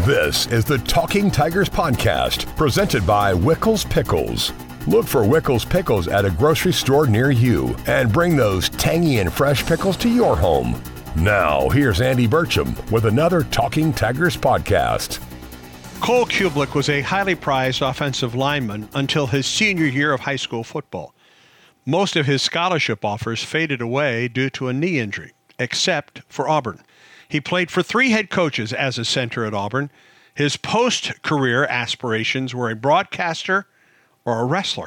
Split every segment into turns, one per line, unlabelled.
This is the Talking Tigers podcast, presented by Wickles Pickles. Look for Wickles Pickles at a grocery store near you and bring those tangy and fresh pickles to your home. Now, here's Andy Burcham with another Talking Tigers podcast.
Cole Cubelic was a highly prized offensive lineman until his senior year of high school football. Most of his scholarship offers faded away due to a knee injury, except for Auburn. He played for 3 head coaches as a center at Auburn. His post-career aspirations were a broadcaster or a wrestler.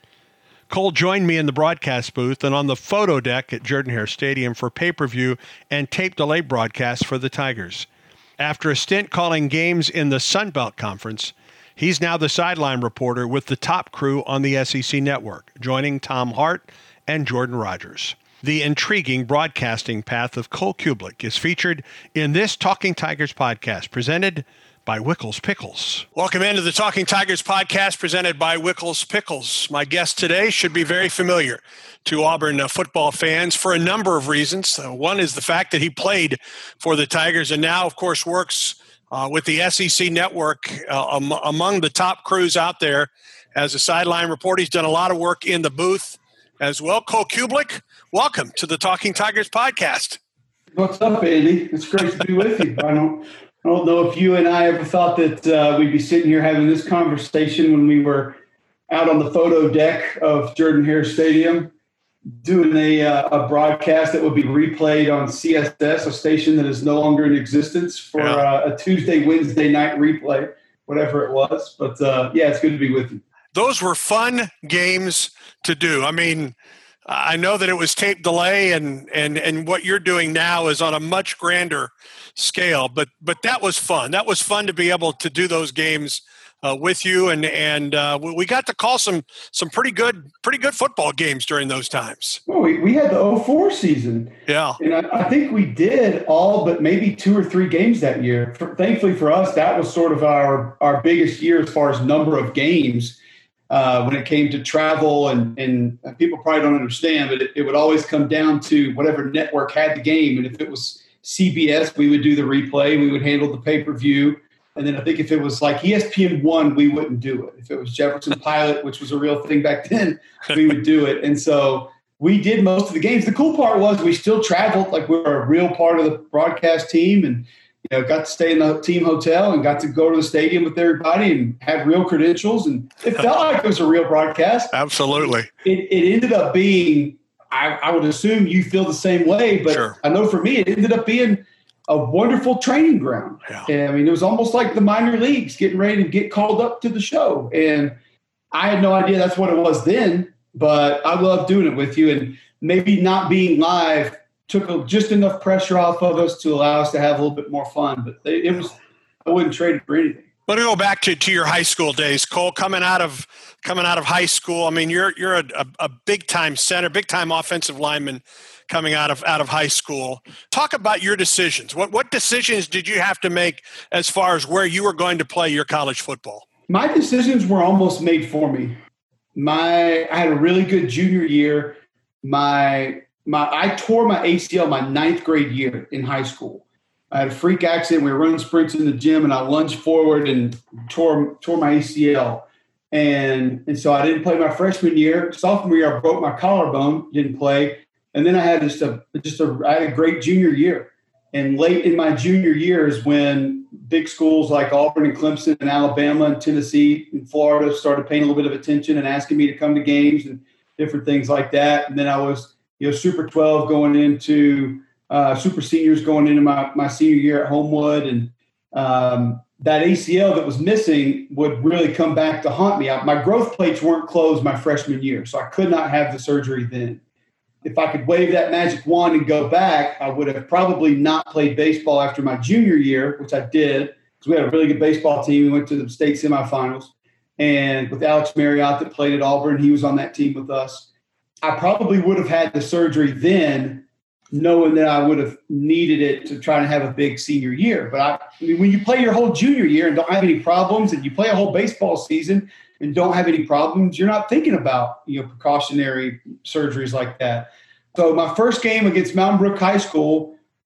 Cole joined me in the broadcast booth and on the photo deck at Jordan-Hare Stadium for pay-per-view and tape delay broadcasts for the Tigers. After a stint calling games in the Sun Belt Conference, he's now the sideline reporter with the top crew on the SEC Network, joining Tom Hart and Jordan Rogers. The intriguing broadcasting path of Cole Cubelic is featured in this Talking Tigers podcast, presented by Wickles Pickles. Welcome into the Talking Tigers podcast, presented by Wickles Pickles. My guest today should be very familiar to Auburn football fans for a number of reasons. One is the fact that he played for the Tigers and now, of course, works with the SEC Network among the top crews out there as a sideline reporter. He's done a lot of work in the booth as well. Cole Cubelic, welcome to the Talking Tigers podcast.
What's up, Andy? It's great to be with you. I don't know if you and I ever thought that we'd be sitting here having this conversation when we were out on the photo deck of Jordan-Hare Stadium doing a broadcast that would be replayed on CSS, a station that is no longer in existence, for a Tuesday, Wednesday night replay, whatever it was. But, it's good to be with you.
Those were fun games to do. I mean, I know that it was tape delay and what you're doing now is on a much grander scale, but that was fun. That was fun to be able to do those games with you, and we got to call some pretty good football games during those times.
Well, we had the 2004 season.
Yeah.
And I think we did all but maybe 2 or 3 games that year. Thankfully for us, that was sort of our biggest year as far as number of games. When it came to travel, and people probably don't understand, but it would always come down to whatever network had the game. And if it was CBS, we would do the replay. We would handle the pay-per-view. And then I think if it was like ESPN1, we wouldn't do it. If it was Jefferson Pilot, which was a real thing back then, we would do it. And so we did most of the games. The cool part was we still traveled, like we were a real part of the broadcast team, and got to stay in the team hotel and got to go to the stadium with everybody and had real credentials. And it felt like it was a real broadcast.
Absolutely.
It ended up being, I would assume you feel the same way, but sure. I know for me, it ended up being a wonderful training ground. Yeah. And, I mean, it was almost like the minor leagues getting ready to get called up to the show. And I had no idea that's what it was then, but I love doing it with you. And maybe not being live took just enough pressure off of us to allow us to have a little bit more fun. But I wouldn't trade it for anything.
Let me go back to your high school days, Cole. Coming out of high school, I mean, you're a big time center, big time offensive lineman coming out of high school. Talk about your decisions. What decisions did you have to make as far as where you were going to play your college football?
My decisions were almost made for me. I had a really good junior year. I tore my ACL my 9th grade year in high school. I had a freak accident. We were running sprints in the gym, and I lunged forward and tore my ACL. And so I didn't play my freshman year. Sophomore year, I broke my collarbone, didn't play. And then I had I had a great junior year. And late in my junior year is when big schools like Auburn and Clemson and Alabama and Tennessee and Florida started paying a little bit of attention and asking me to come to games and different things like that. And then I was Super 12 going into Super Seniors going into my senior year at Homewood. And that ACL that was missing would really come back to haunt me. My growth plates weren't closed my freshman year, so I could not have the surgery then. If I could wave that magic wand and go back, I would have probably not played baseball after my junior year, which I did, because we had a really good baseball team. We went to the state semifinals. And with Alex Marriott that played at Auburn, he was on that team with us. I probably would have had the surgery then, knowing that I would have needed it to try to have a big senior year. But I mean, when you play your whole junior year and don't have any problems, and you play a whole baseball season and don't have any problems, you're not thinking about precautionary surgeries like that. So my first game against Mountain Brook High School,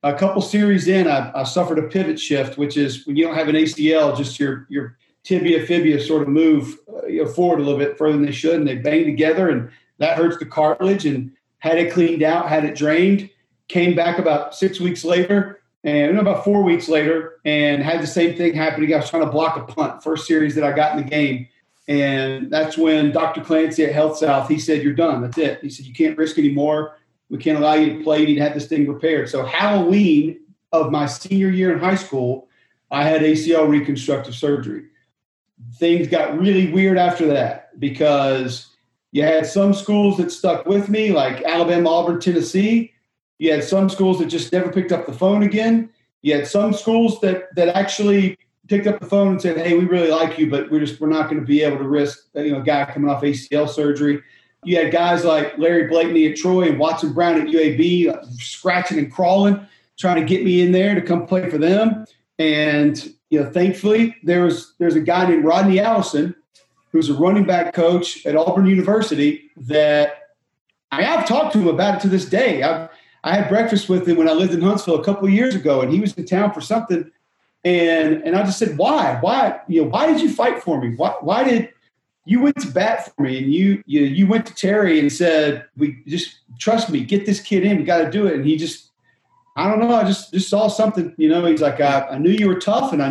a couple series in, I suffered a pivot shift, which is when you don't have an ACL, just your tibia, fibia sort of move forward a little bit further than they should, and they bang together, and that hurts the cartilage. And had it cleaned out, had it drained, came back about 6 weeks later, and about 4 weeks later, and had the same thing happen again. I was trying to block a punt, first series that I got in the game. And that's when Dr. Clancy at Health South, he said, "You're done. That's it." He said, "You can't risk anymore. We can't allow you to play. You need to have this thing repaired." So Halloween of my senior year in high school, I had ACL reconstructive surgery. Things got really weird after that because you had some schools that stuck with me, like Alabama, Auburn, Tennessee. You had some schools that just never picked up the phone again. You had some schools that actually picked up the phone and said, "Hey, we really like you, but we're not going to be able to risk a guy coming off ACL surgery." You had guys like Larry Blakeney at Troy and Watson Brown at UAB scratching and crawling, trying to get me in there to come play for them. And thankfully, there's a guy named Rodney Allison, who's a running back coach at Auburn University, that I have talked to him about it to this day. I had breakfast with him when I lived in Huntsville a couple of years ago, and he was in town for something. And I just said, why? Why did you fight for me? Why did you went to bat for me? And you went to Terry and said, "We just trust me, get this kid in, we got to do it." And he just, I don't know, I just saw something, he's like, I knew you were tough, and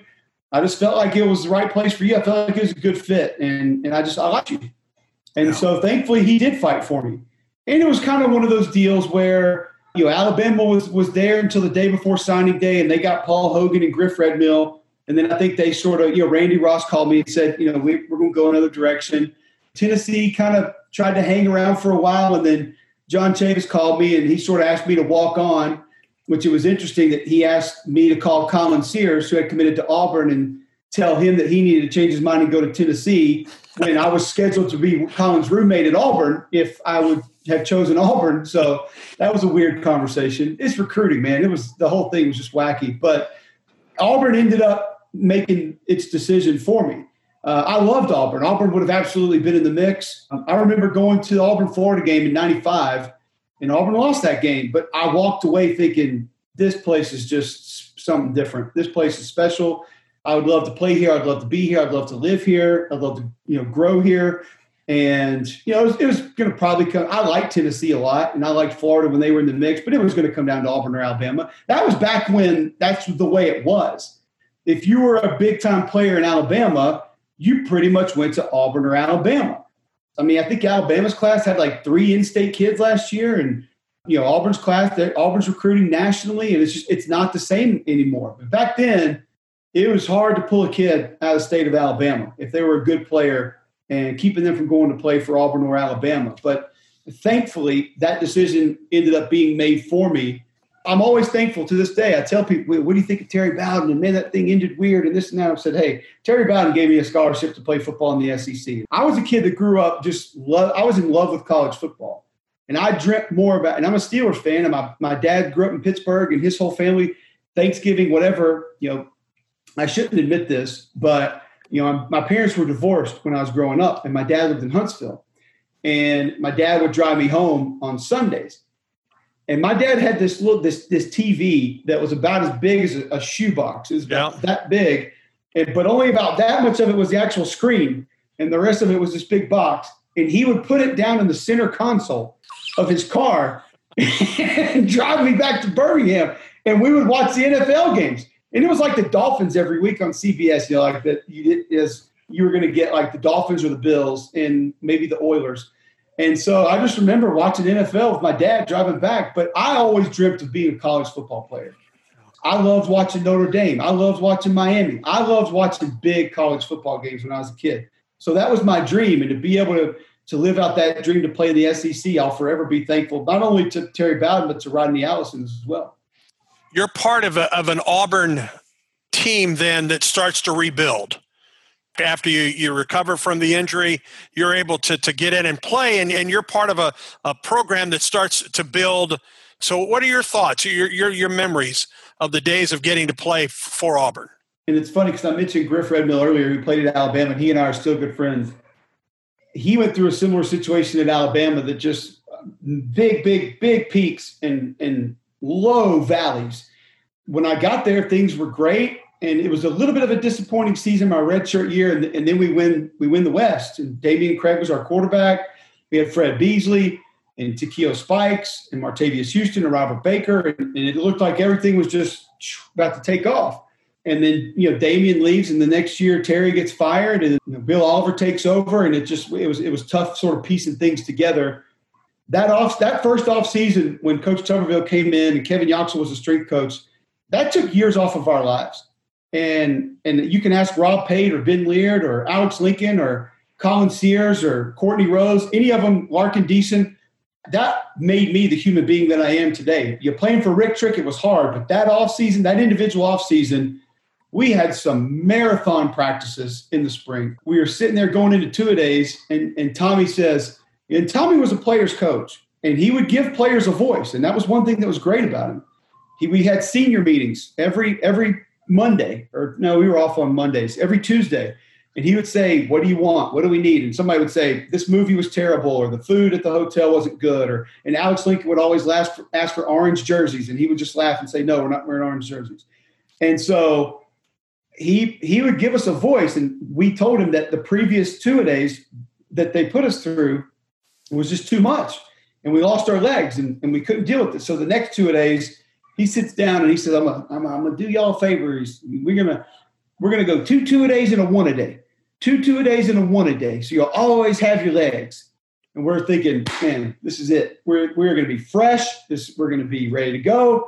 I just felt like it was the right place for you. I felt like it was a good fit, and I liked you. And so thankfully he did fight for me. And it was kind of one of those deals where, Alabama was there until the day before signing day, and they got Paul Hogan and Griff Redmill. And then I think they sort of, Randy Ross called me and said, we're going to go another direction. Tennessee kind of tried to hang around for a while, and then John Chavis called me, and he sort of asked me to walk on, which it was interesting that he asked me to call Colin Sears, who had committed to Auburn, and tell him that he needed to change his mind and go to Tennessee when I was scheduled to be Colin's roommate at Auburn if I would have chosen Auburn. So that was a weird conversation. It's recruiting, man. The whole thing was just wacky. But Auburn ended up making its decision for me. I loved Auburn. Auburn would have absolutely been in the mix. I remember going to the Auburn-Florida game in '95, and Auburn lost that game. But I walked away thinking, this place is just something different. This place is special. I would love to play here. I'd love to be here. I'd love to live here. I'd love to, grow here. And, it was going to probably come. I liked Tennessee a lot, and I liked Florida when they were in the mix, but it was going to come down to Auburn or Alabama. That was back when that's the way it was. If you were a big-time player in Alabama, you pretty much went to Auburn or Alabama. I mean, I think Alabama's class had like 3 in-state kids last year, and, Auburn's class, Auburn's recruiting nationally, and it's not the same anymore. But back then, it was hard to pull a kid out of the state of Alabama if they were a good player and keeping them from going to play for Auburn or Alabama. But thankfully, that decision ended up being made for me. I'm always thankful to this day. I tell people, "What do you think of Terry Bowden?" And man, that thing ended weird and this and that. I said, "Hey, Terry Bowden gave me a scholarship to play football in the SEC." I was a kid that grew up I was in love with college football. And I dreamt more about, and I'm a Steelers fan, and my dad grew up in Pittsburgh, and his whole family, Thanksgiving, whatever, I shouldn't admit this, but my parents were divorced when I was growing up, and my dad lived in Huntsville. And my dad would drive me home on Sundays. And my dad had this TV that was about as big as a shoebox. It was about that big, but only about that much of it was the actual screen, and the rest of it was this big box. And he would put it down in the center console of his car and drive me back to Birmingham, and we would watch the NFL games. And it was like the Dolphins every week on CBS, like that you were going to get like the Dolphins or the Bills and maybe the Oilers. And so I just remember watching NFL with my dad driving back, but I always dreamt of being a college football player. I loved watching Notre Dame. I loved watching Miami. I loved watching big college football games when I was a kid. So that was my dream. And to be able to live out that dream to play in the SEC, I'll forever be thankful, not only to Terry Bowden, but to Rodney Allison as well.
You're part of an Auburn team then that starts to rebuild. After you recover from the injury, you're able to get in and play, and you're part of a program that starts to build. So what are your thoughts, your memories of the days of getting to play for Auburn?
And it's funny because I mentioned Griff Redmill earlier, who played at Alabama, and he and I are still good friends. He went through a similar situation at Alabama that just big peaks and low valleys. When I got there, things were great. And it was a little bit of a disappointing season, my redshirt year. And then we win the West. And Damian Craig was our quarterback. We had Fred Beasley and Takeo Spikes and Martavius Houston and Robert Baker. And it looked like everything was just about to take off. And then, Damian leaves, and the next year Terry gets fired, and Bill Oliver takes over, and it was tough sort of piecing things together. That first off season when Coach Tuberville came in and Kevin Yoxel was the strength coach, that took years off of our lives. And you can ask Rob Pate or Ben Leard or Alex Lincoln or Colin Sears or Courtney Rose, any of them, Larkin Deason. That made me the human being that I am today. You're playing for Rick Trick, it was hard, but that offseason, that individual offseason, we had some marathon practices in the spring. We were sitting there going into two-a-days, and Tommy says, and Tommy was a player's coach, and he would give players a voice, and that was one thing that was great about him. We had senior meetings every Monday, or no, we were off on Mondays, every Tuesday. And he would say, what do you want? What do we need? And somebody would say, this movie was terrible, or the food at the hotel wasn't good. And Alex Lincoln would always ask for orange jerseys. And he would just laugh and say, no, we're not wearing orange jerseys. And so he would give us a voice. And we told him that the previous two-a-days that they put us through was just too much. And we lost our legs, and we couldn't deal with it. So the next two-a-days, he sits down and he says, I'm gonna do y'all a favor. We're gonna go two-a-days and a one-a-day. Two-a-days and a one-a-day. So you'll always have your legs. And we're thinking, man, this is it. We're going to be fresh. We're going to be ready to go.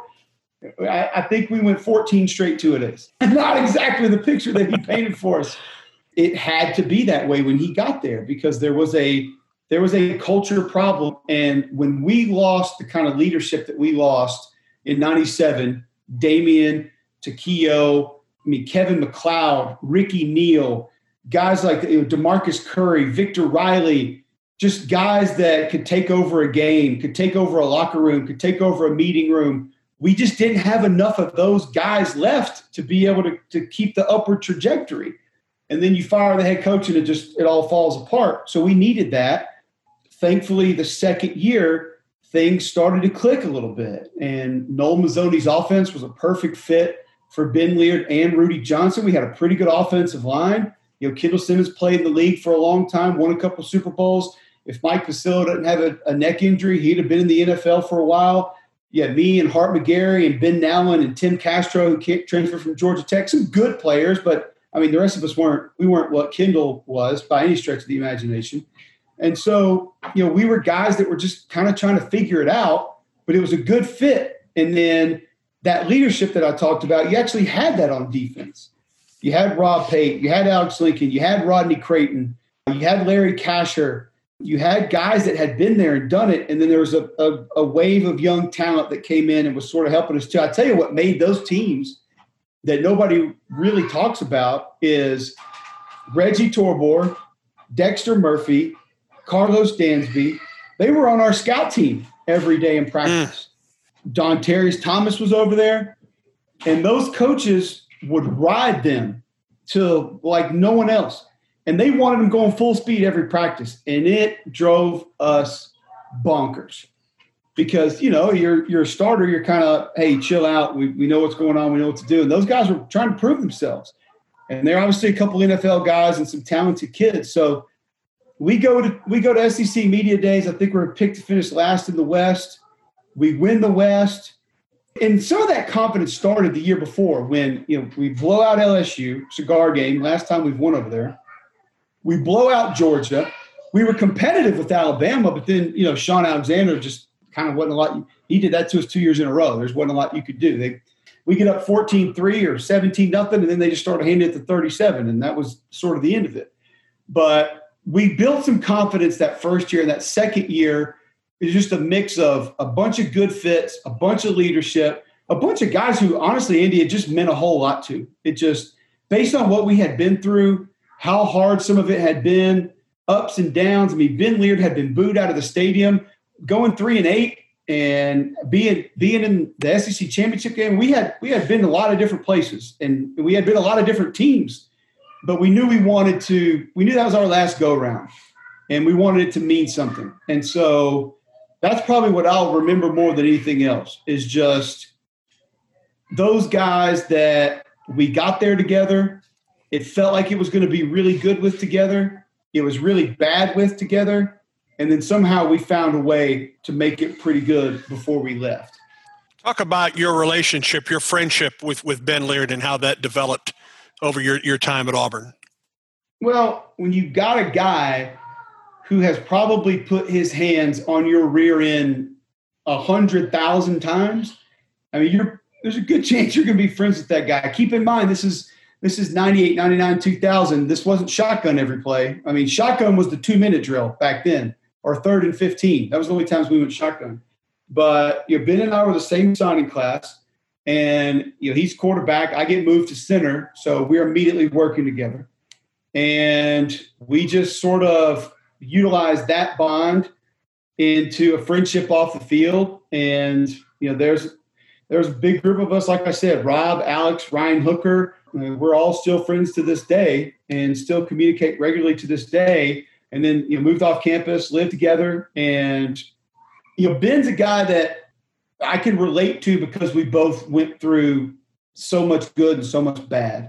I think we went 14 straight two-a-days. Not exactly the picture that he painted for us. It had to be that way when he got there because there was a culture problem. And when we lost the kind of leadership that we lost in 97, Damian, Takeo, Kevin McLeod, Ricky Neal, guys like DeMarcus Curry, Victor Riley, just guys that could take over a game, could take over a locker room, could take over a meeting room. We just didn't have enough of those guys left to be able to keep the upward trajectory. And then you fire the head coach and it all falls apart. So we needed that. Thankfully, the second year, things started to click a little bit. And Noel Mazzoni's offense was a perfect fit for Ben Leard and Rudy Johnson. We had a pretty good offensive line. Kendall Simmons played in the league for a long time, won a couple of Super Bowls. If Mike Vasillo doesn't have a neck injury, he'd have been in the NFL for a while. Yeah, me and Hart McGarry and Ben Nowlin and Tim Castro, who transferred from Georgia Tech, some good players, but the rest of us weren't what Kendall was by any stretch of the imagination. And so, we were guys that were just kind of trying to figure it out, but it was a good fit. And then that leadership that I talked about, you actually had that on defense. You had Rob Pate, you had Alex Lincoln, you had Rodney Creighton, you had Larry Kasher, you had guys that had been there and done it, and then there was a wave of young talent that came in and was sort of helping us too. I tell you what made those teams that nobody really talks about is Reggie Torbor, Dexter Murphy, Carlos Dansby. They were on our scout team every day in practice. Don Terrius Thomas was over there, and those coaches would ride them to like no one else. And they wanted them going full speed every practice. And it drove us bonkers because, you're a starter. You're kind of, hey, chill out. We know what's going on. We know what to do. And those guys were trying to prove themselves. And they're obviously a couple NFL guys and some talented kids. So we go to SEC Media Days. I think we're picked to finish last in the West. We win the West. And some of that confidence started the year before when, we blow out LSU, cigar game, last time we've won over there. We blow out Georgia. We were competitive with Alabama, but then, Sean Alexander just kind of wasn't a lot. He did that to us 2 years in a row. There wasn't a lot you could do. We get up 14-3 or 17-0, and then they just started handing it to 37, and that was sort of the end of it. But we built some confidence that first year. And that second year, it's just a mix of a bunch of good fits, a bunch of leadership, a bunch of guys who, honestly, Andy, it just meant a whole lot to. It just, based on what we had been through, how hard some of it had been, ups and downs. Ben Leard had been booed out of the stadium, going 3-8, and being in the SEC championship game. We had been a lot of different places, and we had been a lot of different teams, but we knew we knew that was our last go round, and we wanted it to mean something. And so That's probably what I'll remember more than anything else, is just those guys that we got there together. It felt like it was going to be really good with together. It was really bad with together. And then somehow we found a way to make it pretty good before we left.
Talk about your relationship, your friendship with Ben Leard and how that developed over your time at Auburn.
Well, when you got a guy who has probably put his hands on your rear end 100,000 times, I mean, there's a good chance you're going to be friends with that guy. Keep in mind, this is 98, 99, 2000. This wasn't shotgun every play. I mean, shotgun was the 2-minute drill back then, or 3rd and 15. That was the only times we went shotgun. But Ben and I were the same signing class, and he's quarterback. I get moved to center, so we're immediately working together. And we just sort of utilized that bond into a friendship off the field. And there's a big group of us, like I said, Rob, Alex, Ryan Hooker. We're all still friends to this day and still communicate regularly to this day. And then moved off campus, lived together. And Ben's a guy that I can relate to because we both went through so much good and so much bad.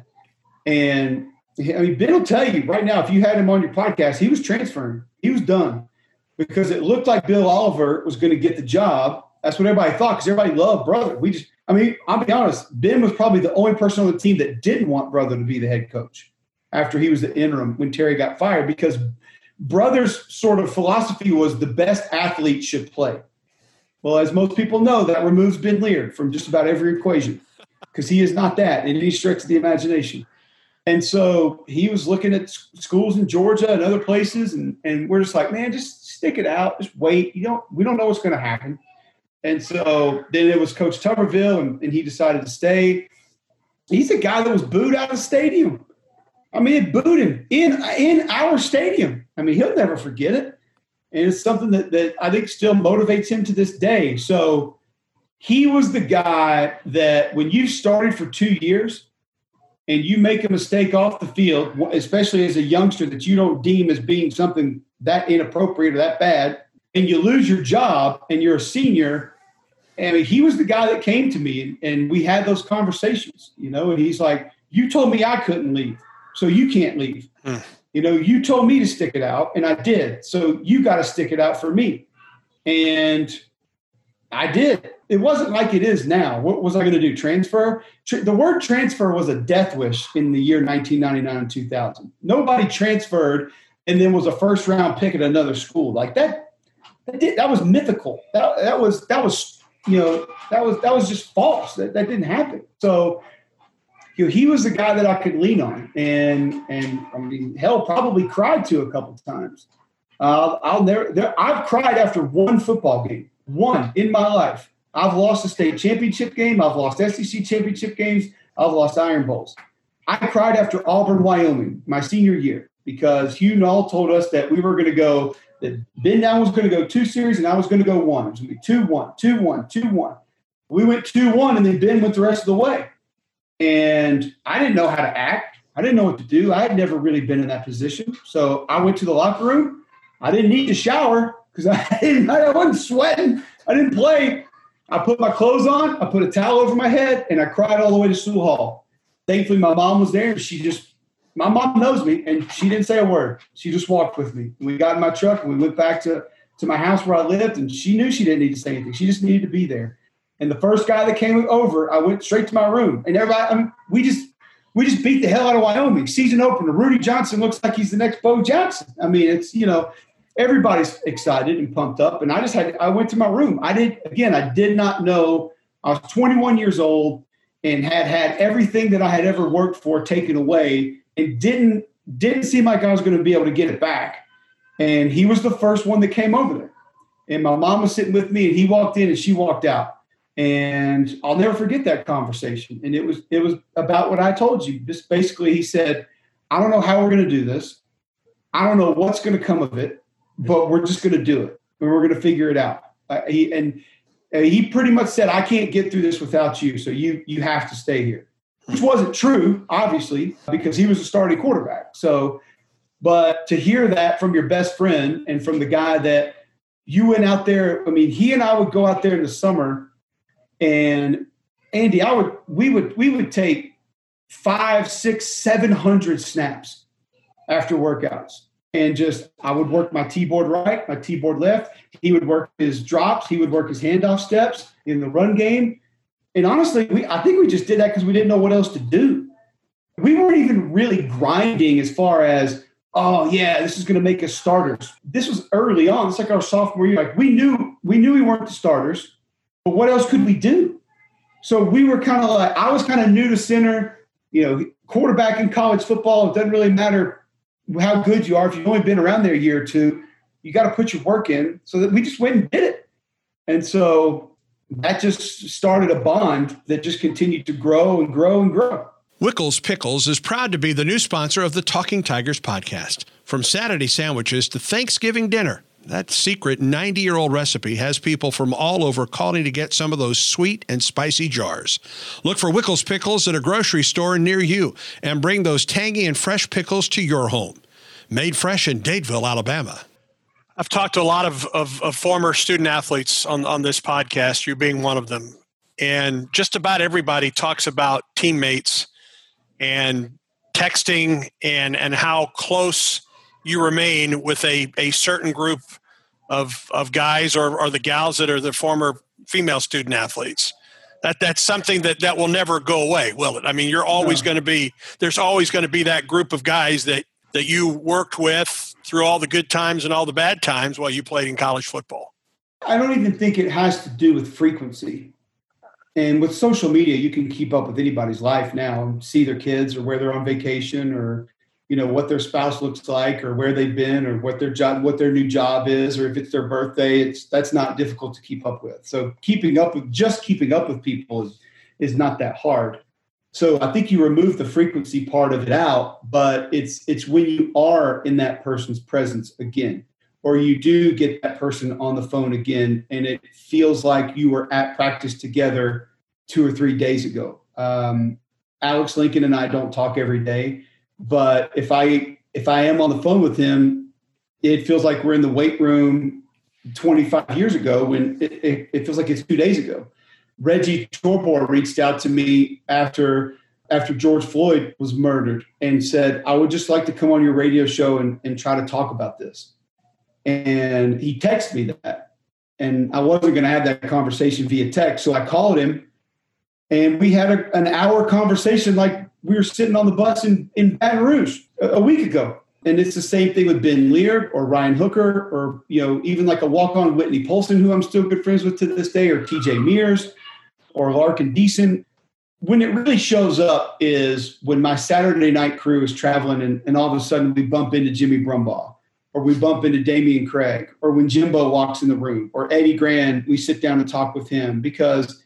And I mean, Ben will tell you right now, if you had him on your podcast, he was transferring. He was done because it looked like Bill Oliver was going to get the job. That's what everybody thought, because everybody loved Brother. I'll be honest, Ben was probably the only person on the team that didn't want Brother to be the head coach after he was the interim when Terry got fired, because Brother's sort of philosophy was the best athlete should play. Well, as most people know, that removes Ben Leard from just about every equation, because he is not that in any stretch of the imagination. And so he was looking at schools in Georgia and other places, and we're just like, man, just stick it out. Just wait. We don't know what's going to happen. And so then it was Coach Tuberville, and he decided to stay. He's a guy that was booed out of the stadium. I mean, it booed him in our stadium. I mean, he'll never forget it. And it's something that I think still motivates him to this day. So he was the guy that when you started for 2 years and you make a mistake off the field, especially as a youngster that you don't deem as being something that inappropriate or that bad, and you lose your job and you're a senior, I mean, he was the guy that came to me and we had those conversations, and he's like, you told me I couldn't leave, so you can't leave. You told me to stick it out, and I did. So you got to stick it out for me. And I did. It wasn't like it is now. What was I going to do? Transfer? The word transfer was a death wish in the year 1999 and 2000. Nobody transferred and then was a first-round pick at another school. Like that was mythical. That was just false. That didn't happen. So he was the guy that I could lean on, and I mean, hell, probably cried to a couple of times. I've cried after one football game, one in my life. I've lost a state championship game. I've lost SEC championship games. I've lost Iron Bowls. I cried after Auburn, Wyoming, my senior year, because Hugh Null told us that we were going to go, that Ben Down was going to go 2 series and I was going to go 1. It was going to be 2-1, 2-1, 2-1. We went 2-1, and then Ben went the rest of the way. And I didn't know how to act. I didn't know what to do. I had never really been in that position. So I went to the locker room. I didn't need to shower because I wasn't sweating. I didn't play. I put my clothes on. I put a towel over my head, and I cried all the way to Sewell Hall. Thankfully, my mom was there. My mom knows me, and she didn't say a word. She just walked with me. We got in my truck, and we went back to my house where I lived, and she knew she didn't need to say anything. She just needed to be there. And the first guy that came over, I went straight to my room. And everybody, we just beat the hell out of Wyoming. Season opener, Rudy Johnson looks like he's the next Bo Jackson. I mean, it's, everybody's excited and pumped up. And I went to my room. I did not know. I was 21 years old and had everything that I had ever worked for taken away, and didn't seem like I was going to be able to get it back. And he was the first one that came over there. And my mom was sitting with me, and he walked in and she walked out. And I'll never forget that conversation. And it was about what I told you. Just basically, he said, I don't know how we're going to do this. I don't know what's going to come of it, but we're just going to do it. And we're going to figure it out. He pretty much said, I can't get through this without you. So you have to stay here, which wasn't true, obviously, because he was a starting quarterback. So, but to hear that from your best friend and from the guy that you went out there. I mean, he and I would go out there in the summer, and Andy, we would take 500, 600, 700 snaps after workouts. And just, I would work my T-board right, my T-board left. He would work his drops. He would work his handoff steps in the run game. And honestly, I think we just did that because we didn't know what else to do. We weren't even really grinding as far as, oh yeah, this is going to make us starters. This was early on. It's like our sophomore year. Like we knew we weren't the starters, but what else could we do? So we were kind of like, I was kind of new to center, quarterback in college football. It doesn't really matter how good you are. If you've only been around there a year or two, you got to put your work in. So that we just went and did it. And so that just started a bond that just continued to grow and grow and grow.
Wickles Pickles is proud to be the new sponsor of the Talking Tigers podcast. From Saturday sandwiches to Thanksgiving dinner, that secret 90-year-old recipe has people from all over calling to get some of those sweet and spicy jars. Look for Wickles Pickles at a grocery store near you and bring those tangy and fresh pickles to your home. Made fresh in Dadeville, Alabama. I've talked to a lot of former student athletes on this podcast, you being one of them. And just about everybody talks about teammates and texting and how close you remain with a certain group of guys or the gals that are the former female student athletes. That's something that will never go away, will it? I mean, you're always going to be, there's always going to be that group of guys that you worked with through all the good times and all the bad times while you played in college football.
I don't even think it has to do with frequency. And with social media, you can keep up with anybody's life now and see their kids or where they're on vacation or, what their spouse looks like or where they've been or what their new job is, or if it's their birthday, that's not difficult to keep up with. So keeping up with people is not that hard. So I think you remove the frequency part of it out, but it's when you are in that person's presence again, or you do get that person on the phone again, and it feels like you were at practice together 2 or 3 days ago. Alex Lincoln and I don't talk every day, but if I am on the phone with him, it feels like we're in the weight room 25 years ago when it feels like it's 2 days ago. Reggie Torbor reached out to me after George Floyd was murdered and said, I would just like to come on your radio show and try to talk about this. And he texted me that. And I wasn't going to have that conversation via text. So I called him and we had an hour conversation like we were sitting on the bus in Baton Rouge a week ago. And it's the same thing with Ben Lear or Ryan Hooker or, even like a walk-on Whitney Polson, who I'm still good friends with to this day, or TJ Mears or Larkin Deason. When it really shows up is when my Saturday night crew is traveling and all of a sudden we bump into Jimmy Brumbaugh, or we bump into Damian Craig, or when Jimbo walks in the room, or Eddie Grand, we sit down and talk with him, because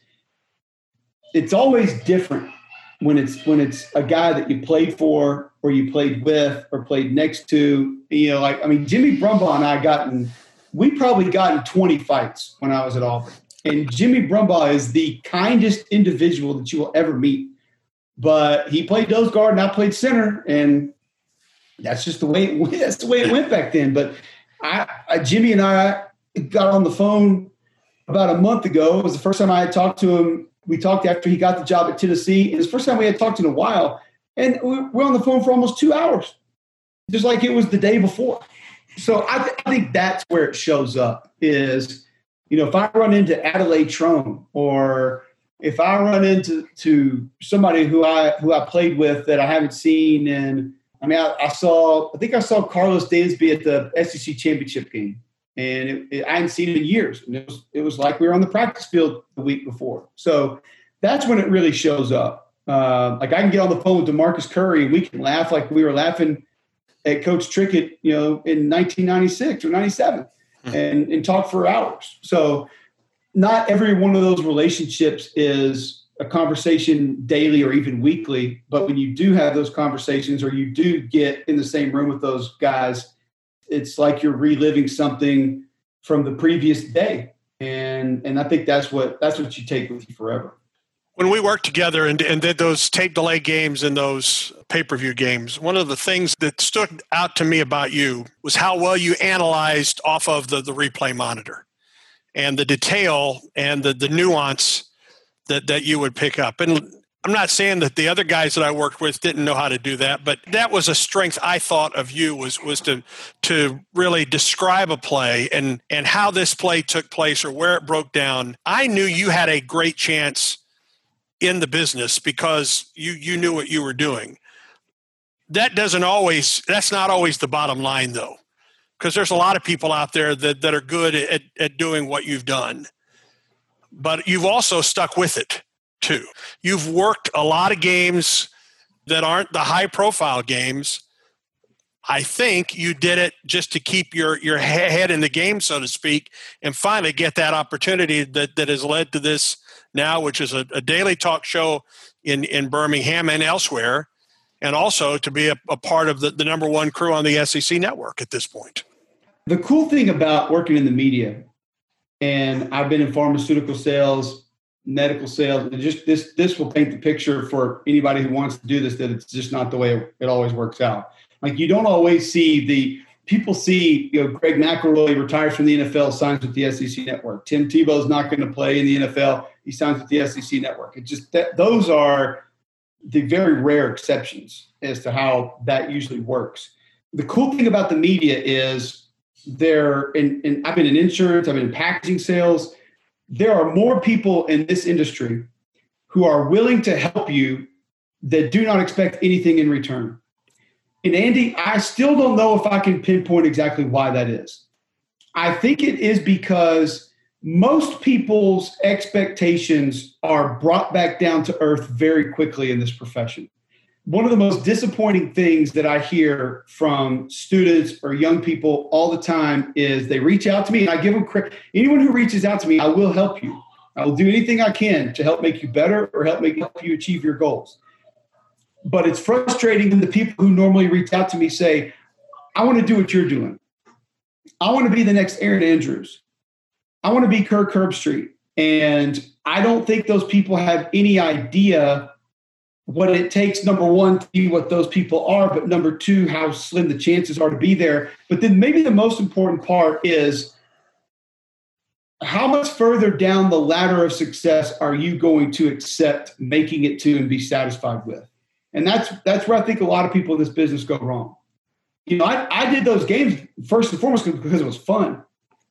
it's always different when it's a guy that you played for or you played with or played next to. Jimmy Brumbaugh and I we probably got in 20 fights when I was at Auburn. And Jimmy Brumbaugh is the kindest individual that you will ever meet. But he played nose guard and I played center, and that's just the way it went back then. But Jimmy and I got on the phone about a month ago. It was the first time I had talked to him. We talked after he got the job at Tennessee. It was the first time we had talked in a while. And we're on the phone for almost 2 hours, just like it was the day before. So I think that's where it shows up is, if I run into Adelaide Trone, or if I run into somebody who I played with that I haven't seen. And I think I saw Carlos Dansby at the SEC championship game. And I hadn't seen him in years. And it was like we were on the practice field the week before. So that's when it really shows up. I can get on the phone with DeMarcus Curry and we can laugh like we were laughing at Coach Trickett, in 1996 or 97 and talk for hours. So not every one of those relationships is a conversation daily or even weekly. But when you do have those conversations, or you do get in the same room with those guys, it's like you're reliving something from the previous day. And I think that's what you take with you forever.
When we worked together and did those tape delay games and those pay-per-view games, one of the things that stood out to me about you was how well you analyzed off of the replay monitor and the detail and the nuance that you would pick up. And I'm not saying that the other guys that I worked with didn't know how to do that, but that was a strength I thought of you was to really describe a play and how this play took place or where it broke down. I knew you had a great chance in the business because you knew what you were doing. That's not always the bottom line though, because there's a lot of people out there that are good at doing what you've done, but you've also stuck with it too. You've worked a lot of games that aren't the high profile games. I think you did it just to keep your head in the game, so to speak, and finally get that opportunity that has led to this now, which is a daily talk show in Birmingham and elsewhere, and also to be a part of the number one crew on the SEC network at this point.
The cool thing about working in the media, and I've been in pharmaceutical sales, medical sales, and just this will paint the picture for anybody who wants to do this, that it's just not the way it always works out. Like, you don't always see people see, Greg McElroy retires from the NFL, signs with the SEC network. Tim Tebow's not going to play in the NFL. He signs with the SEC network. It just, those are the very rare exceptions as to how that usually works. The cool thing about the media is I've been in insurance, I've been in packaging sales. There are more people in this industry who are willing to help you that do not expect anything in return. And Andy, I still don't know if I can pinpoint exactly why that is. I think it is because most people's expectations are brought back down to earth very quickly in this profession. One of the most disappointing things that I hear from students or young people all the time is they reach out to me and I give them credit. Anyone who reaches out to me, I will help you. I will do anything I can to help make you better or help you achieve your goals. But it's frustrating when the people who normally reach out to me say, I want to do what you're doing. I want to be the next Erin Andrews. I want to be Kirk Herbstreit. And I don't think those people have any idea what it takes, number one, to be what those people are, but number two, how slim the chances are to be there. But then maybe the most important part is how much further down the ladder of success are you going to accept making it to and be satisfied with? And that's where I think a lot of people in this business go wrong. I did those games first and foremost because it was fun.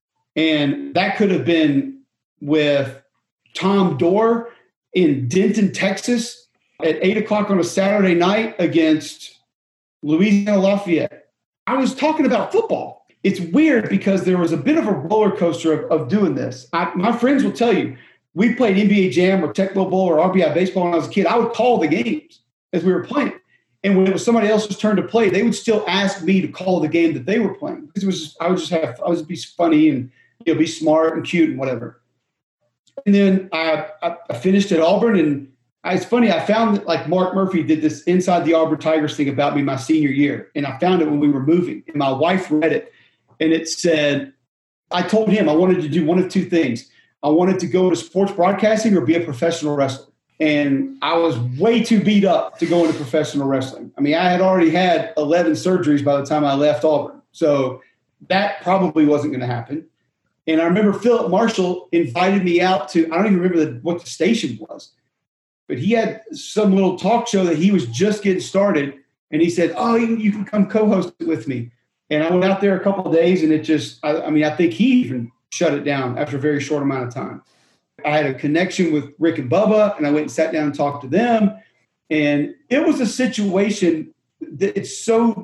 And that could have been with Tom Dorr in Denton, Texas, at 8:00 on a Saturday night against Louisiana Lafayette. I was talking about football. It's weird because there was a bit of a roller coaster of doing this. My friends will tell you, we played NBA Jam or Tecmo Bowl or RBI baseball when I was a kid. I would call the games as we were playing. And when it was somebody else's turn to play, they would still ask me to call the game that they were playing. Because I would be funny and be smart and cute and whatever. And then I finished at Auburn, and it's funny, I found that like Mark Murphy did this Inside the Auburn Tigers thing about me my senior year. And I found it when we were moving. And my wife read it. And it said, I told him I wanted to do one of two things. I wanted to go to sports broadcasting or be a professional wrestler. And I was way too beat up to go into professional wrestling. I mean, I had already had 11 surgeries by the time I left Auburn. So that probably wasn't going to happen. And I remember Philip Marshall invited me out to, I don't even remember what the station was, but he had some little talk show that he was just getting started. And he said, oh, you can come co-host it with me. And I went out there a couple of days, and it just, I think he even shut it down after a very short amount of time. I had a connection with Rick and Bubba, and I went and sat down and talked to them. And it was a situation that it's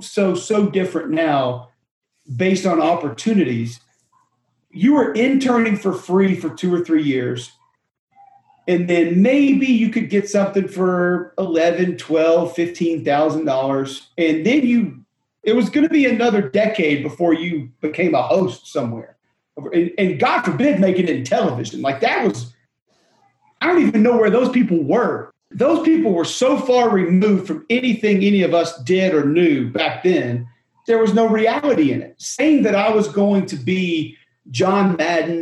so different now based on opportunities. You were interning for free for 2 or 3 years. And then maybe you could get something for $11,000, $12,000, $15,000. And then it was going to be another decade before you became a host somewhere. And God forbid making it in television. Like that was, I don't even know where those people were. Those people were so far removed from anything any of us did or knew back then. There was no reality in it. Saying that I was going to be John Madden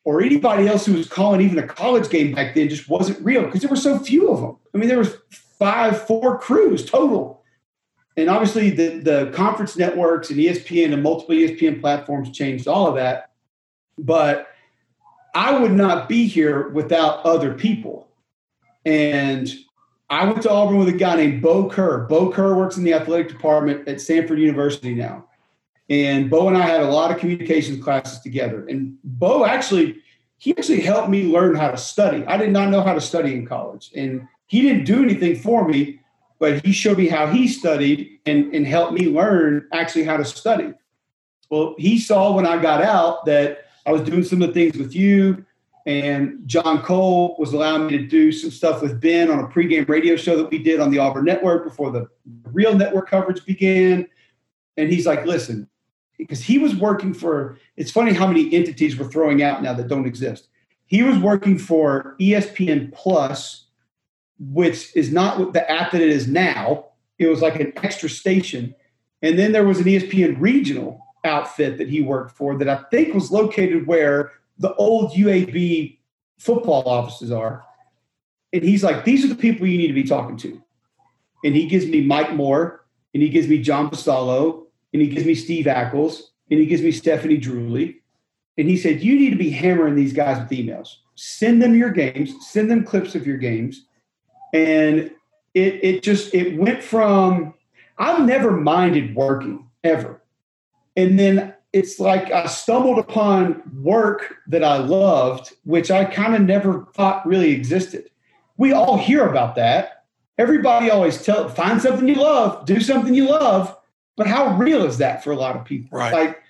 or anybody else who was calling even a college game back then just wasn't real because there were so few of them. I mean, there was 4 crews total. And obviously the conference networks and ESPN and multiple ESPN platforms changed all of that. But I would not be here without other people. And I went to Auburn with a guy named Bo Kerr. Bo Kerr works in the athletic department at Stanford University now. And Bo and I had a lot of communications classes together. And Bo actually helped me learn how to study. I did not know how to study in college. And he didn't do anything for me, but he showed me how he studied and helped me learn actually how to study. Well, he saw when I got out that I was doing some of the things with you, and John Cole was allowing me to do some stuff with Ben on a pregame radio show that we did on the Auburn Network before the real network coverage began. And he's like, listen, because he was working for, it's funny how many entities we're throwing out now that don't exist. He was working for ESPN Plus, which is not the app that it is now. It was like an extra station. And then there was an ESPN regional outfit that he worked for that I think was located where the old UAB football offices are. And he's like, these are the people you need to be talking to. And he gives me Mike Moore, and he gives me John Pasalo, and he gives me Steve Ackles, and he gives me Stephanie Drewley. And he said, you need to be hammering these guys with emails. Send them your games. Send them clips of your games. And it went from, I've never minded working, ever. And then it's like I stumbled upon work that I loved, which I kind of never thought really existed. We all hear about that. Everybody always find something you love, do something you love. But how real is that for a lot of people?
Right.
Like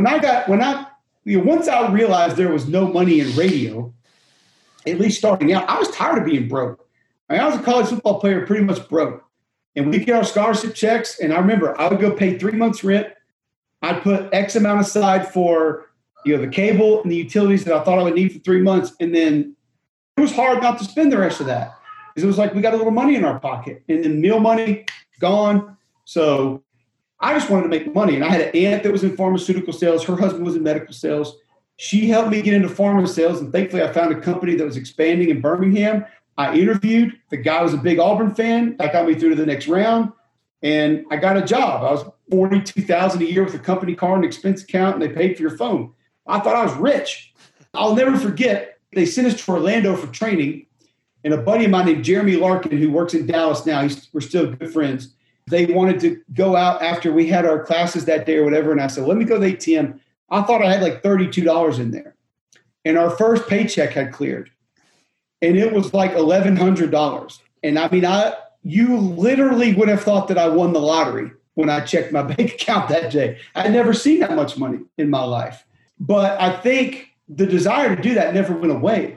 once I realized there was no money in radio, at least starting out, I was tired of being broke. I was a college football player, pretty much broke. And we'd get our scholarship checks. And I remember I would go pay 3 months rent. I'd put X amount aside for, the cable and the utilities that I thought I would need for 3 months. And then it was hard not to spend the rest of that because it was like we got a little money in our pocket. And then meal money, gone. So I just wanted to make money. And I had an aunt that was in pharmaceutical sales. Her husband was in medical sales. She helped me get into pharma sales. And thankfully, I found a company that was expanding in Birmingham. I interviewed. The guy was a big Auburn fan. That got me through to the next round. And I got a job. I was $42,000 a year with a company car and expense account, and they paid for your phone. I thought I was rich. I'll never forget. They sent us to Orlando for training. And a buddy of mine named Jeremy Larkin, who works in Dallas now, we're still good friends. They wanted to go out after we had our classes that day or whatever. And I said, let me go to the ATM. I thought I had like $32 in there. And our first paycheck had cleared. And it was like $1,100. And I mean, you literally would have thought that I won the lottery when I checked my bank account that day. I had never seen that much money in my life. But I think the desire to do that never went away.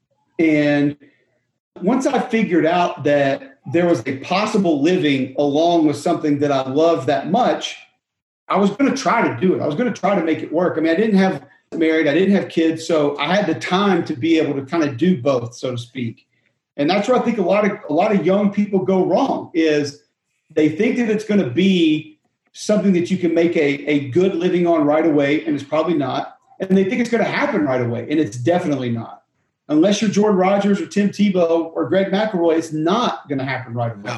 And once I figured out that there was a possible living along with something that I loved that much, I was going to try to do it. I was going to try to make it work. I mean, I didn't have married, I didn't have kids, so I had the time to be able to kind of do both, so to speak. And that's where I think a lot of young people go wrong is they think that it's going to be something that you can make a good living on right away, and it's probably not. And they think it's going to happen right away, and it's definitely not. Unless you're Jordan Rodgers or Tim Tebow or Greg McElroy, it's not going to happen right away. No.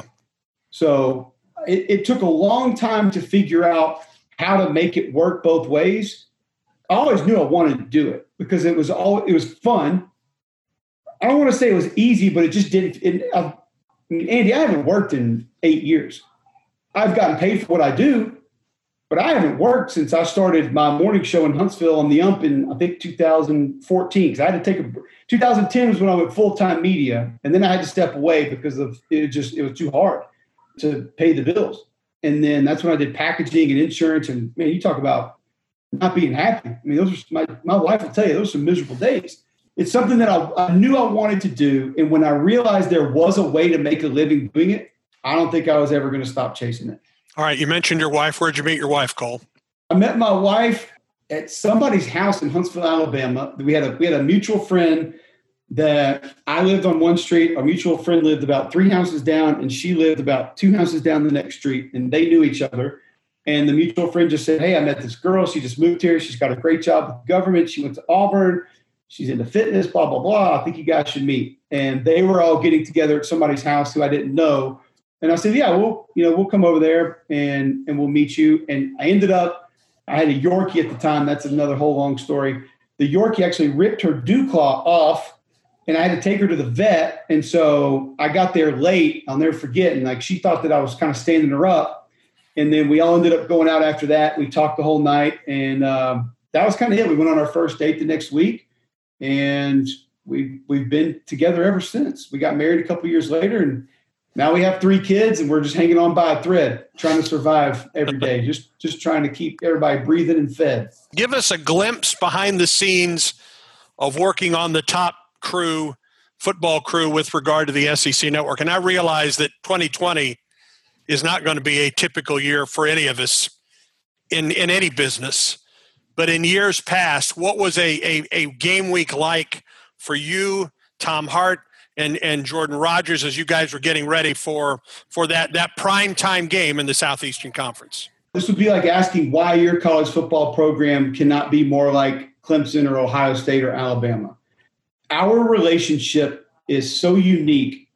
So it took a long time to figure out how to make it work both ways. I always knew I wanted to do it because it was fun. I don't want to say it was easy, but it just didn't. Andy, I haven't worked in 8 years. I've gotten paid for what I do, but I haven't worked since I started my morning show in Huntsville on the Ump in, I think, 2014. Because I had to take 2010 was when I went full-time media, and then I had to step away because of it was too hard to pay the bills. And then that's when I did packaging and insurance. And man, you talk about not being happy. I mean, those are my wife will tell you those are some miserable days. It's something that I knew I wanted to do. And when I realized there was a way to make a living doing it, I don't think I was ever going to stop chasing it.
All right. You mentioned your wife. Where'd you meet your wife, Cole?
I met my wife at somebody's house in Huntsville, Alabama. We had a mutual friend that I lived on one street. Our mutual friend lived about 3 houses down, and she lived about 2 houses down the next street, and they knew each other. And the mutual friend just said, hey, I met this girl. She just moved here. She's got a great job with the government. She went to Auburn. She's into fitness, blah, blah, blah. I think you guys should meet. And they were all getting together at somebody's house who I didn't know. And I said, yeah, we'll come over there and we'll meet you. And I ended up, I had a Yorkie at the time. That's another whole long story. The Yorkie actually ripped her dew claw off, and I had to take her to the vet. And so I got there late. I'll never forget. And like, she thought that I was kind of standing her up. And then we all ended up going out after that. We talked the whole night. And that was kind of it. We went on our first date the next week. And we've been together ever since. We got married a couple years later, and now we have 3 kids, and we're just hanging on by a thread, trying to survive every day, just trying to keep everybody breathing and fed.
Give us a glimpse behind the scenes of working on the top football crew with regard to the SEC Network. And I realize that 2020 is not going to be a typical year for any of us in any business. But in years past, what was a game week like for you, Tom Hart, and Jordan Rodgers as you guys were getting ready for that prime time game in the Southeastern Conference?
This would be like asking why your college football program cannot be more like Clemson or Ohio State or Alabama. Our relationship is so unique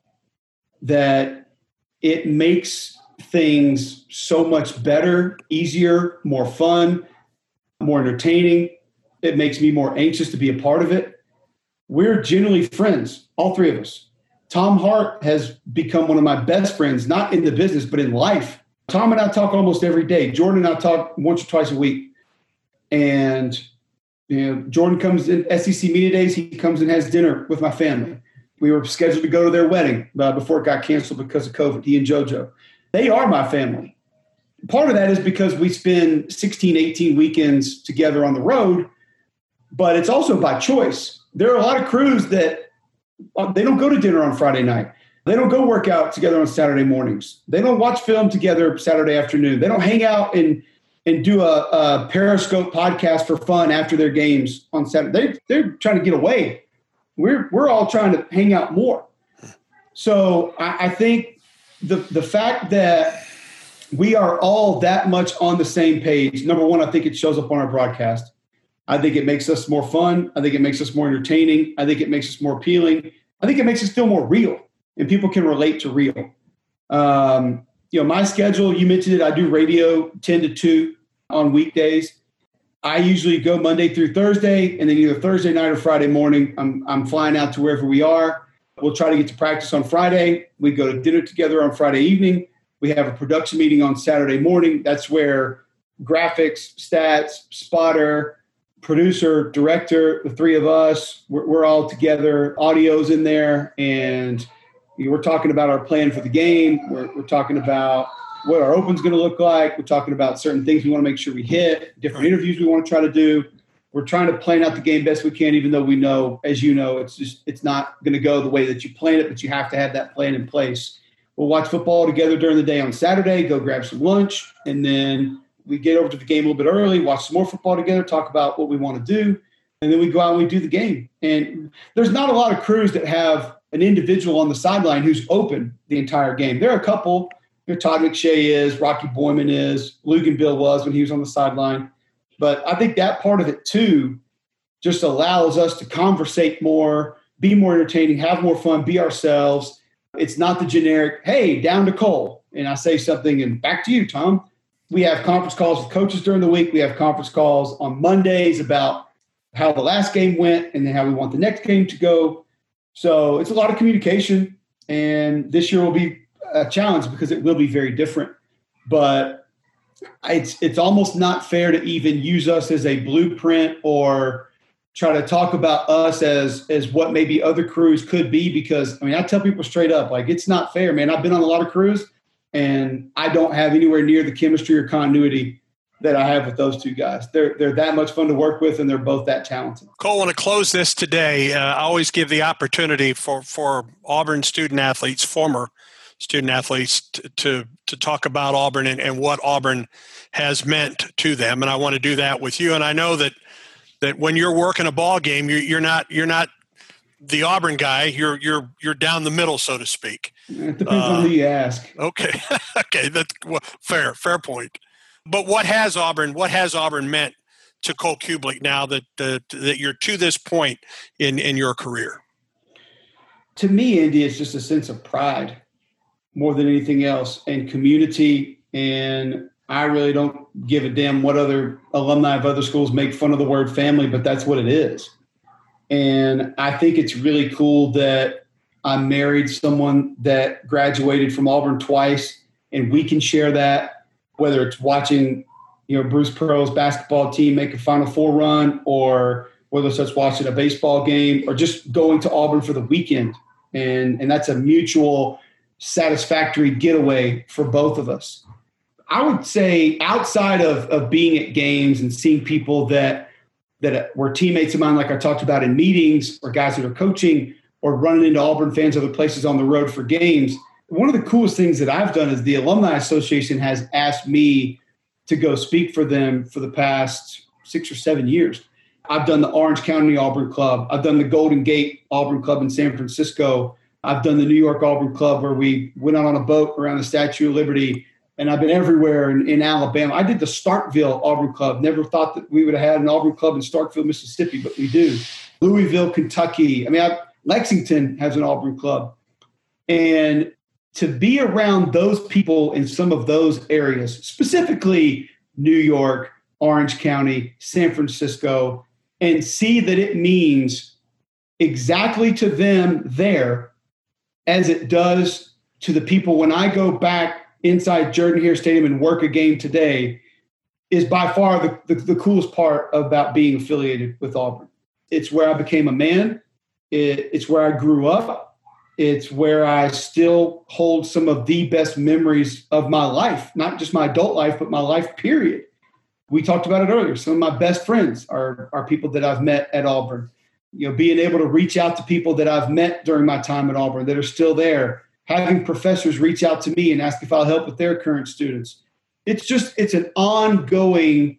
that it makes things so much better, easier, more fun, more entertaining. It makes me more anxious to be a part of it. We're generally friends, all 3 of us. Tom Hart has become one of my best friends, not in the business, but in life. Tom and I talk almost every day. Jordan and I talk once or twice a week. And Jordan comes in SEC Media Days. He comes and has dinner with my family. We were scheduled to go to their wedding before it got canceled because of COVID, he and JoJo. They are my family. Part of that is because we spend 16, 18 weekends together on the road, but it's also by choice. There are a lot of crews that they don't go to dinner on Friday night. They don't go work out together on Saturday mornings. They don't watch film together Saturday afternoon. They don't hang out and do a Periscope podcast for fun after their games on Saturday. They're trying to get away. We're all trying to hang out more. So I think the fact that we are all that much on the same page. Number one, I think it shows up on our broadcast. I think it makes us more fun. I think it makes us more entertaining. I think it makes us more appealing. I think it makes us feel more real, and people can relate to real. My schedule, you mentioned it, I do radio 10 to 2 on weekdays. I usually go Monday through Thursday, and then either Thursday night or Friday morning, I'm flying out to wherever we are. We'll try to get to practice on Friday. We go to dinner together on Friday evening. We have a production meeting on Saturday morning. That's where graphics, stats, spotter, producer, director, the 3 of us, we're all together. Audio's in there, and we're talking about our plan for the game. We're talking about what our open's going to look like. We're talking about certain things we want to make sure we hit, different interviews we want to try to do. We're trying to plan out the game best we can, even though we know, as you know, it's not going to go the way that you plan it, but you have to have that plan in place. We'll watch football together during the day on Saturday, go grab some lunch, and then we get over to the game a little bit early, watch some more football together, talk about what we want to do, and then we go out and we do the game. And there's not a lot of crews that have an individual on the sideline who's open the entire game. There are a couple. Todd McShay is, Rocky Boyman is, Luke Bill was when he was on the sideline. But I think that part of it, too, just allows us to conversate more, be more entertaining, have more fun, be ourselves. It's not the generic, hey, down to Cole, and I say something and back to you, Tom. We have conference calls with coaches during the week. We have conference calls on Mondays about how the last game went and then how we want the next game to go. So it's a lot of communication, and this year will be a challenge because it will be very different. But it's almost not fair to even use us as a blueprint or try to talk about us as what maybe other crews could be, because I tell people straight up, like, it's not fair, man. I've been on a lot of crews and I don't have anywhere near the chemistry or continuity that I have with those 2 guys. They're that much fun to work with, and they're both that talented.
Cole, I want to close this today. I always give the opportunity for Auburn student athletes, former student athletes, to talk about Auburn and what Auburn has meant to them. And I want to do that with you. And I know that when you're working a ball game, you're not the Auburn guy. You're down the middle, so to speak.
It depends on who you ask.
Okay, okay, that's fair point. But what has Auburn meant to Cole Cubelic now that you're to this point in your career?
To me, Andy, it's just a sense of pride more than anything else, and community. And I really don't give a damn what other alumni of other schools make fun of the word family, but that's what it is. And I think it's really cool that I married someone that graduated from Auburn twice, and we can share that, whether it's watching, Bruce Pearl's basketball team make a Final Four run, or whether it's us watching a baseball game, or just going to Auburn for the weekend. And that's a mutual satisfactory getaway for both of us. I would say outside of being at games and seeing people that were teammates of mine, like I talked about in meetings, or guys that are coaching, or running into Auburn fans other places on the road for games, one of the coolest things that I've done is the Alumni Association has asked me to go speak for them for the past 6 or 7 years. I've done the Orange County Auburn Club. I've done the Golden Gate Auburn Club in San Francisco. I've done the New York Auburn Club, where we went out on a boat around the Statue of Liberty. And I've been everywhere in Alabama. I did the Starkville Auburn Club. Never thought that we would have had an Auburn Club in Starkville, Mississippi, but we do. Louisville, Kentucky. Lexington has an Auburn Club. And to be around those people in some of those areas, specifically New York, Orange County, San Francisco, and see that it means exactly to them there as it does to the people when I go back inside Jordan-Hare Stadium and work a game today, is by far the coolest part about being affiliated with Auburn. It's where I became a man. It's where I grew up. It's where I still hold some of the best memories of my life, not just my adult life, but my life period. We talked about it earlier. Some of my best friends are people that I've met at Auburn. Being able to reach out to people that I've met during my time at Auburn that are still there, having professors reach out to me and ask if I'll help with their current students. It's an ongoing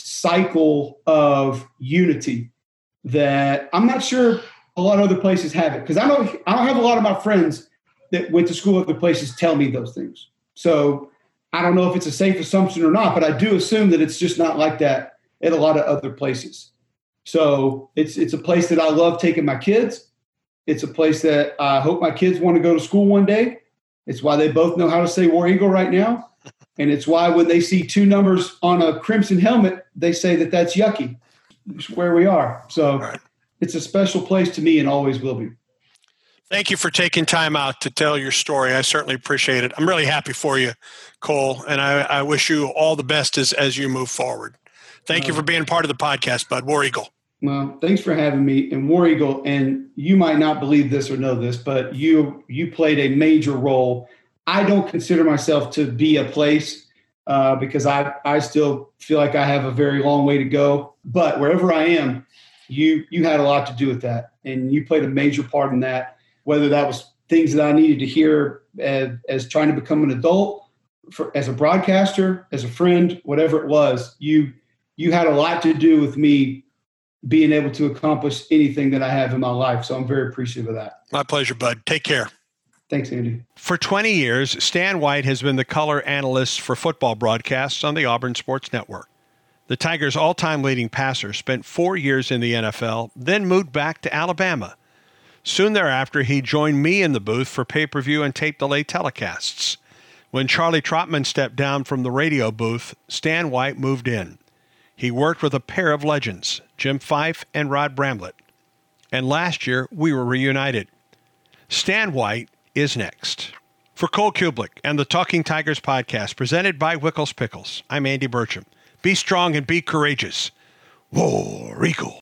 cycle of unity that I'm not sure a lot of other places have it, because I don't have a lot of my friends that went to school at other places tell me those things. So I don't know if it's a safe assumption or not, but I do assume that it's just not like that at a lot of other places. So it's a place that I love taking my kids. It's a place that I hope my kids want to go to school one day. It's why they both know how to say War Eagle right now. And it's why when they see 2 numbers on a crimson helmet, they say that that's yucky. It's where we are. So It's a special place to me and always will be.
Thank you for taking time out to tell your story. I certainly appreciate it. I'm really happy for you, Cole, and I wish you all the best as you move forward. Thank you for being part of the podcast, bud. War Eagle.
Well, thanks for having me. And War Eagle, and you might not believe this or know this, but you played a major role. I don't consider myself to be a place because I still feel like I have a very long way to go. But wherever I am, you had a lot to do with that, and you played a major part in that, whether that was things that I needed to hear as trying to become an adult, as a broadcaster, as a friend, whatever it was. You had a lot to do with me being able to accomplish anything that I have in my life. So I'm very appreciative of that.
My pleasure, bud. Take care.
Thanks, Andy.
For 20 years, Stan White has been the color analyst for football broadcasts on the Auburn Sports Network. The Tigers' all-time leading passer spent 4 years in the NFL, then moved back to Alabama. Soon thereafter, he joined me in the booth for pay-per-view and tape delay telecasts. When Charlie Trotman stepped down from the radio booth, Stan White moved in. He worked with a pair of legends, Jim Fife and Rod Bramlett. And last year, we were reunited. Stan White is next. For Cole Cubelic and the Talking Tigers podcast presented by Wickles Pickles, I'm Andy Burcham. Be strong and be courageous. War Eagle.